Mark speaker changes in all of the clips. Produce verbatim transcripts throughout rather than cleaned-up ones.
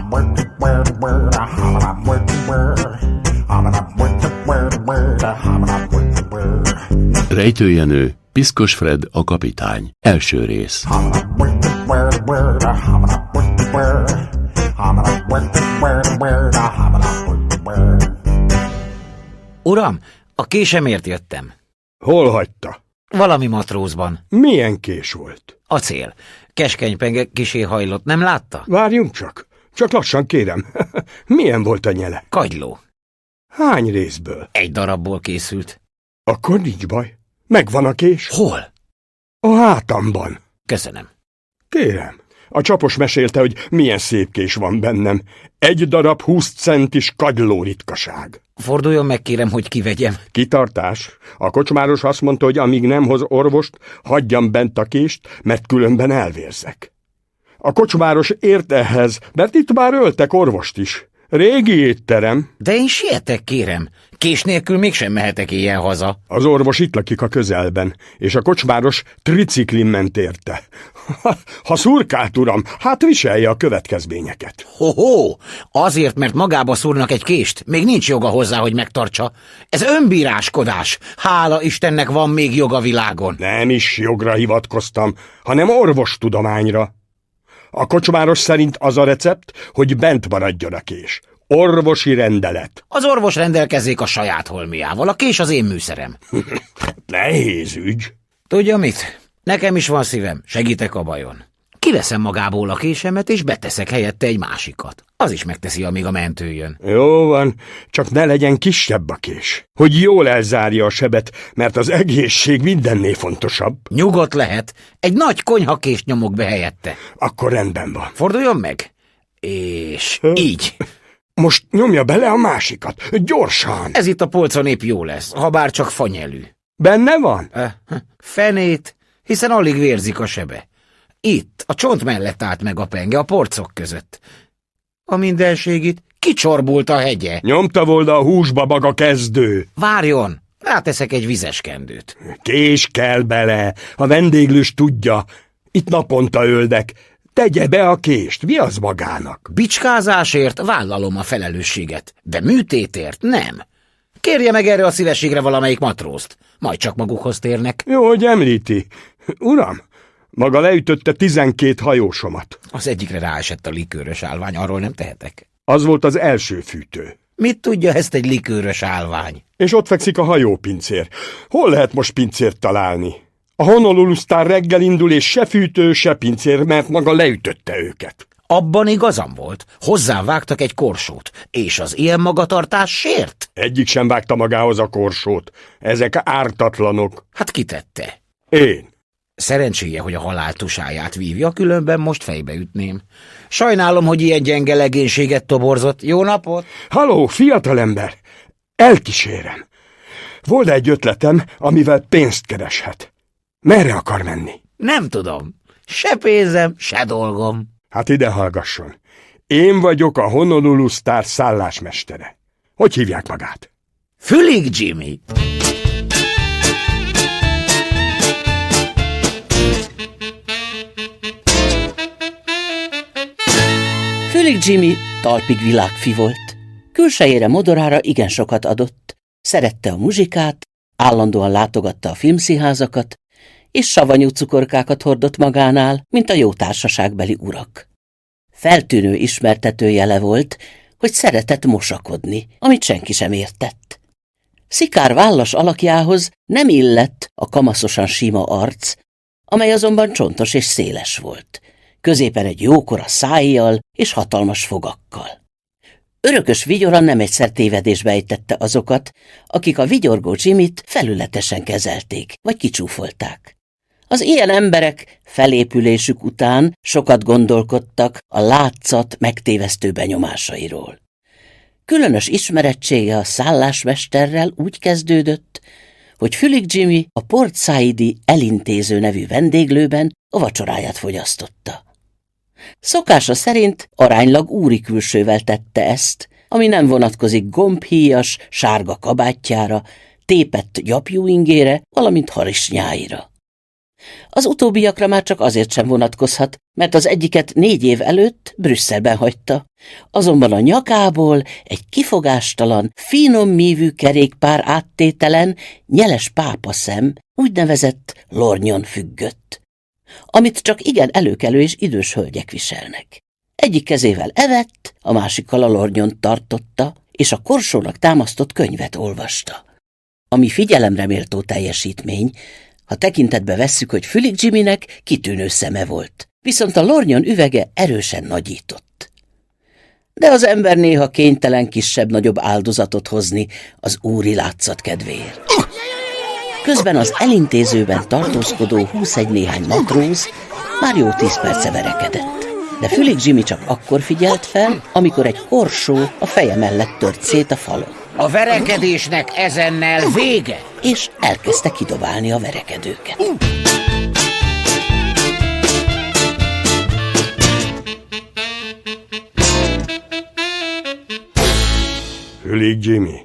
Speaker 1: Rejtőjenő, Piszkos Fred a kapitány. Első rész.
Speaker 2: Uram, a késemért jöttem.
Speaker 3: Hol hagyta?
Speaker 2: Valami matrózban.
Speaker 3: Milyen kés volt?
Speaker 2: Acél. Keskeny penge kisé hajlott, nem látta?
Speaker 3: Várjunk csak. Csak lassan kérem. Milyen volt a nyele?
Speaker 2: Kagyló.
Speaker 3: Hány részből?
Speaker 2: Egy darabból készült.
Speaker 3: Akkor nincs baj. Megvan a kés?
Speaker 2: Hol?
Speaker 3: A hátamban.
Speaker 2: Köszönöm.
Speaker 3: Kérem. A csapos mesélte, hogy milyen szép kés van bennem. Egy darab húsz centis kagyló ritkaság.
Speaker 2: Forduljon meg, kérem, hogy kivegyem.
Speaker 3: Kitartás. A kocsmáros azt mondta, hogy amíg nem hoz orvost, hagyjam bent a kést, mert különben elvérzek. A kocsmáros ért ehhez, mert itt már öltek orvost is. Régi étterem.
Speaker 2: De én sietek, kérem. Kés nélkül mégsem mehetek éjjel haza.
Speaker 3: Az orvos itt lakik a közelben, és a kocsmáros triciklin ment érte. Ha, ha szurkált, uram, hát viselje a következményeket.
Speaker 2: Ho-ho! Azért, mert magába szúrnak egy kést, még nincs joga hozzá, hogy megtartsa. Ez önbíráskodás. Hála Istennek van még jog a világon.
Speaker 3: Nem is jogra hivatkoztam, hanem orvostudományra. A kocsmáros szerint az a recept, hogy bent maradjon a kés. Orvosi rendelet.
Speaker 2: Az orvos rendelkezzék a saját holmiával, a kés az én műszerem.
Speaker 3: Nehéz ügy.
Speaker 2: Tudja mit? Nekem is van szívem, segítek a bajon. Kiveszem magából a késemet, és beteszek helyette egy másikat. Az is megteszi, amíg a mentő jön.
Speaker 3: Jó van, csak ne legyen kisebb a kés. Hogy jól elzárja a sebet, mert az egészség mindennél fontosabb.
Speaker 2: Nyugodt lehet, egy nagy konyhakést nyomok be helyette.
Speaker 3: Akkor rendben van.
Speaker 2: Forduljon meg. És így.
Speaker 3: Most nyomja bele a másikat, gyorsan.
Speaker 2: Ez itt a polcon épp jó lesz, ha bár csak fanyelű.
Speaker 3: Benne van?
Speaker 2: Fenét, hiszen alig vérzik a sebe. Itt, a csont mellett állt meg a penge, a porcok között. A mindenségit kicsorbult a hegye.
Speaker 3: Nyomta volna a húsba maga kezdő.
Speaker 2: Várjon, ráteszek egy vizes kendőt.
Speaker 3: Kés kell bele, a vendéglős tudja. Itt naponta öldek. Tegye be a kést, viasz magának.
Speaker 2: Bicskázásért vállalom a felelősséget, de műtétért nem. Kérje meg erre a szívességre valamelyik matrózt, majd csak magukhoz térnek.
Speaker 3: Jó, hogy említi. Uram, maga leütötte tizenkét hajósomat.
Speaker 2: Az egyikre ráesett a likőrös állvány, arról nem tehetek.
Speaker 3: Az volt az első fűtő.
Speaker 2: Mit tudja ezt egy likőrös állvány?
Speaker 3: És ott fekszik a hajópincér. Hol lehet most pincért találni? A Honolulu Star reggel indul, és se fűtő, se pincér, mert maga leütötte őket.
Speaker 2: Abban igazam volt. Hozzám vágtak egy korsót, és az ilyen magatartás sért?
Speaker 3: Egyik sem vágta magához a korsót. Ezek ártatlanok.
Speaker 2: Hát kitette?
Speaker 3: Én.
Speaker 2: Szerencséje, hogy a halál tusáját vívja, különben most fejbe ütném. Sajnálom, hogy ilyen gyenge legénységet toborzott. Jó napot!
Speaker 3: Halló, fiatalember! Elkísérem. Volt egy ötletem, amivel pénzt kereshet. Merre akar menni?
Speaker 2: Nem tudom. Se pénzem, se dolgom.
Speaker 3: Hát ide hallgasson. Én vagyok a Honolulu Star szállásmestere. Hogy hívják magát?
Speaker 2: Fülig Jimmy.
Speaker 4: Fülig Jimmy talpig világfi volt. Külsejére, modorára igen sokat adott. Szerette a muzsikát, állandóan látogatta a filmszínházakat, és savanyú cukorkákat hordott magánál, mint a jó társaságbeli urak. Feltűnő ismertetőjele volt, hogy szeretett mosakodni, amit senki sem értett. Szikár vállas alakjához nem illett a kamaszosan sima arc, amely azonban csontos és széles volt, középen egy jókora szájjal és hatalmas fogakkal. Örökös vigyora nem egyszer tévedésbe ejtette azokat, akik a vigyorgó Jimmyt felületesen kezelték, vagy kicsúfolták. Az ilyen emberek felépülésük után sokat gondolkodtak a látszat megtévesztő benyomásairól. Különös ismerettsége a szállásmesterrel úgy kezdődött, hogy Fülig Jimmy a Port Saidi elintéző nevű vendéglőben a vacsoráját fogyasztotta. Szokása szerint aránylag úri külsővel tette ezt, ami nem vonatkozik gombhíjas, sárga kabátjára, tépett gyapjúingére, valamint harisnyáira. Az utóbbiakra már csak azért sem vonatkozhat, mert az egyiket négy év előtt Brüsszelben hagyta. Azonban a nyakából egy kifogástalan, finom mívű kerékpár áttételen nyeles pápaszem, úgynevezett lornyon függött, amit csak igen előkelő és idős hölgyek viselnek. Egyik kezével evett, a másikkal a lornyont tartotta, és a korsónak támasztott könyvet olvasta. Ami figyelemre méltó teljesítmény, ha tekintetbe vesszük, hogy Fülig Jimmynek kitűnő szeme volt, viszont a lornyon üvege erősen nagyított. De az ember néha kénytelen kisebb-nagyobb áldozatot hozni az úri látszat kedvéért. Közben az elintézőben tartózkodó húszegy néhány matróz már jó tíz perce verekedett. De Fülig Jimmy csak akkor figyelt fel, amikor egy korsó a feje mellett tört szét a falon.
Speaker 2: A verekedésnek ezennel vége!
Speaker 4: És elkezdte kidobálni a verekedőket.
Speaker 3: Fülig Jimmy,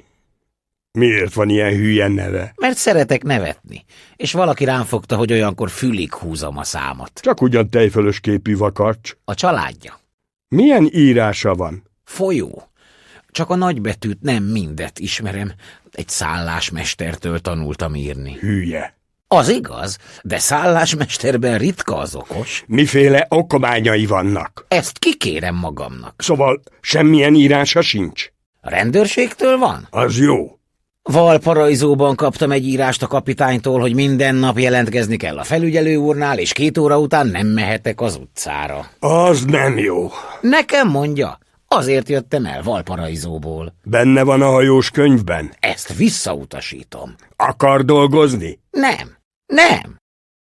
Speaker 3: miért van ilyen hülyen neve?
Speaker 2: Mert szeretek nevetni, és valaki rám fogta, hogy olyankor fülig húzom a számot.
Speaker 3: Csak ugyan tejfölös képű vakarcs.
Speaker 2: A családja.
Speaker 3: Milyen írása van?
Speaker 2: Folyó. Csak a nagybetűt nem mindet ismerem. Egy szállásmestertől tanultam írni.
Speaker 3: Hülye.
Speaker 2: Az igaz, de szállásmesterben ritka az okos.
Speaker 3: Miféle okományai vannak?
Speaker 2: Ezt kikérem magamnak.
Speaker 3: Szóval semmilyen írása sincs?
Speaker 2: A rendőrségtől van?
Speaker 3: Az jó.
Speaker 2: Valparajzóban kaptam egy írást a kapitánytól, hogy minden nap jelentkezni kell a felügyelő úrnál, és két óra után nem mehetek az utcára.
Speaker 3: Az nem jó.
Speaker 2: Nekem mondja, azért jöttem el Valparajzóból.
Speaker 3: Benne van a hajós könyvben?
Speaker 2: Ezt visszautasítom.
Speaker 3: Akar dolgozni?
Speaker 2: Nem, nem.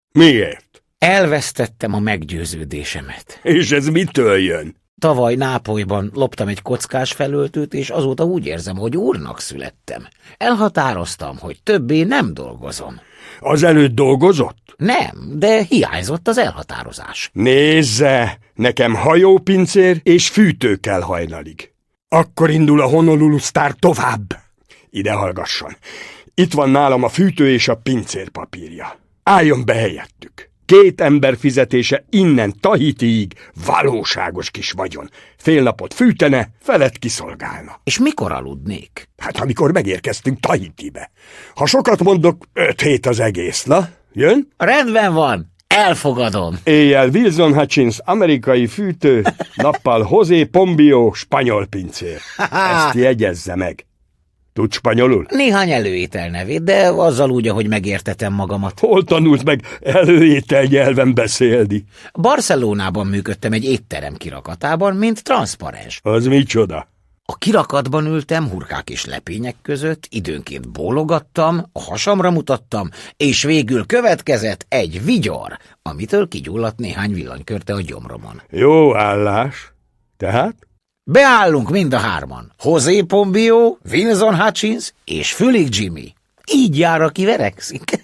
Speaker 3: Miért?
Speaker 2: Elvesztettem a meggyőződésemet.
Speaker 3: És ez mitől jön?
Speaker 2: Tavaly Nápolyban loptam egy kockás felöltőt, és azóta úgy érzem, hogy úrnak születtem. Elhatároztam, hogy többé nem dolgozom.
Speaker 3: Az előtt dolgozott?
Speaker 2: Nem, de hiányzott az elhatározás.
Speaker 3: Nézze, nekem hajópincér és fűtő kell hajnalig. Akkor indul a Honolulu Star tovább. Ide hallgasson. Itt van nálam a fűtő és a pincér papírja. Álljon be helyettük. Két ember fizetése innen Tahitiig valóságos kis vagyon. Fél napot fűtene, felet kiszolgálna.
Speaker 2: És mikor aludnék?
Speaker 3: Hát amikor megérkeztünk Tahitibe. Ha sokat mondok, öt hét az egész, na? Jön?
Speaker 2: Rendben van, elfogadom.
Speaker 3: Éjjel Wilson Hutchins amerikai fűtő, nappal José Pombio spanyol pincér. Ezt jegyezze meg. Tud spanyolul?
Speaker 2: Néhány előétel nevét, de azzal úgy, ahogy megértetem magamat.
Speaker 3: Hol tanult meg előétel nyelven beszélni?
Speaker 2: Barcelonában működtem egy étterem kirakatában, mint transzparens.
Speaker 3: Az micsoda?
Speaker 2: A kirakatban ültem hurkák és lepények között, időnként bólogattam, a hasamra mutattam, és végül következett egy vigyor, amitől kigyulladt néhány villanykörte a gyomromon.
Speaker 3: Jó állás. Tehát?
Speaker 2: Beállunk mind a hárman. José Pombio, Wilson Hutchins és Fülig Jimmy. Így jár, aki verekszik.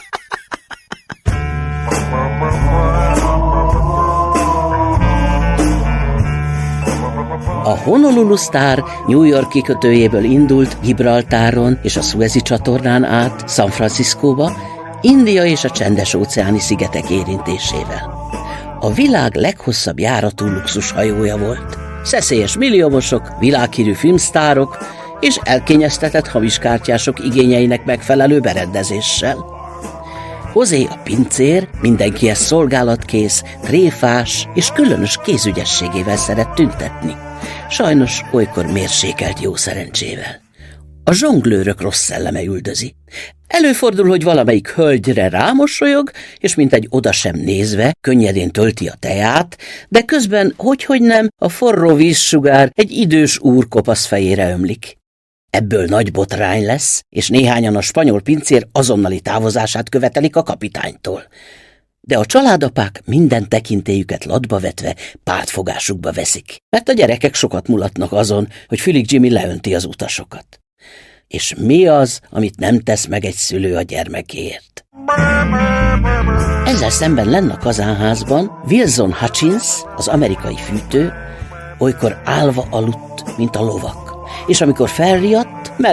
Speaker 4: A Honolulu Star New York kikötőjéből indult Gibraltáron és a Suezi csatornán át San Franciscóba, India és a Csendes-óceáni szigetek érintésével. A világ leghosszabb járatú luxushajója volt. Szeszélyes milliómosok, világhírű filmsztárok és elkényeztetett hamiskártyások igényeinek megfelelő berendezéssel. José a pincér mindenkihez szolgálatkész, tréfás és különös kézügyességével szeret tüntetni. Sajnos olykor mérsékelt jó szerencsével. A zsonglőrök rossz szelleme üldözi. Előfordul, hogy valamelyik hölgyre rámosolyog, és mint egy oda sem nézve, könnyedén tölti a teját, de közben, hogyhogy nem, a forró vízsugár egy idős úr kopasz fejére ömlik. Ebből nagy botrány lesz, és néhányan a spanyol pincér azonnali távozását követelik a kapitánytól. De a családapák minden tekintélyüket latba vetve pártfogásukba veszik, mert a gyerekek sokat mulatnak azon, hogy Fülig Jimmy leönti az utasokat. És mi az, amit nem tesz meg egy szülő a gyermekéért? Ezzel szemben lenn a kazánházban Wilson Hutchins, az amerikai fűtő, olykor állva aludt, mint a lovak, és amikor felriadt,